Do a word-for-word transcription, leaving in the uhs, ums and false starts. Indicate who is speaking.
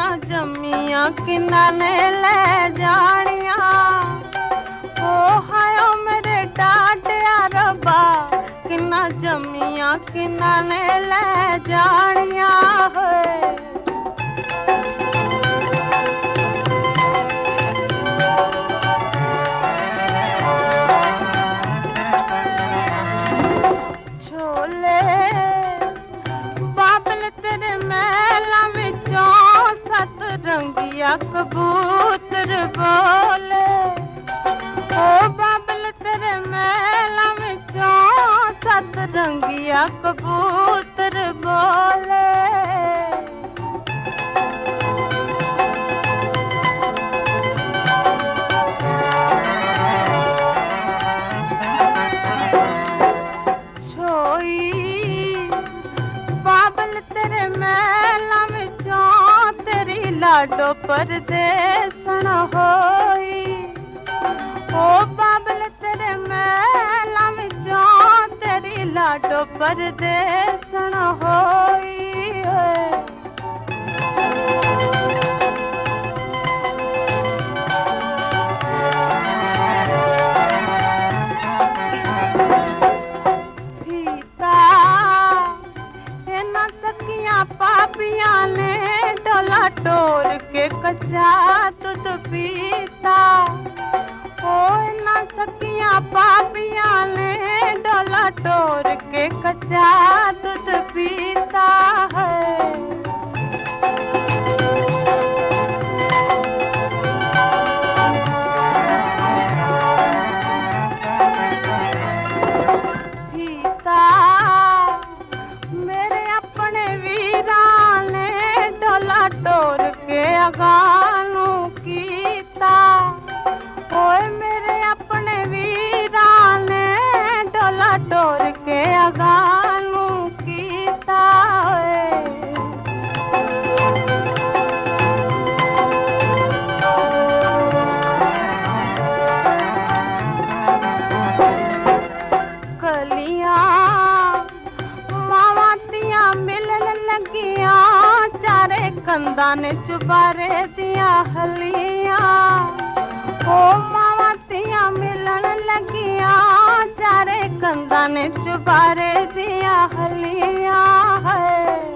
Speaker 1: किन्ना जम्मियां किन्ना ने ले जानिया। ओ हायो मेरे डाडिया रब्बा किन्ना जम्मियां किन्ना ने ले जानिया होए। रंगिया कबूतर बोले ओ बाबल तेरे महला विचों सत रंगिया कबूतर बोले। छोई बाबल तेरे महला विचों लाडो परदेसन होई। ओ बाबल तेरे महला विचों तेरी लाडो परदेसन होई। फीता इना सकियां पापियां ने डोला टोर के कच्चा दूध पीता। ओ ना सकियां पापियां ने डोला टोर के कच्चा दूध पीता है। पीता मेरे अपने वीरा ने डोला टोर के अगानू कीता। ओए मेरे अपने वीरा ने डोला टोर के अगानू कीता। कलियां मावातियां मिलन लगियां चारे कंधा ने चुबारे दिया हलियां। ओ मावातियां मिलन लगियां चारे कंधा ने चुबारे दिया हलियां है।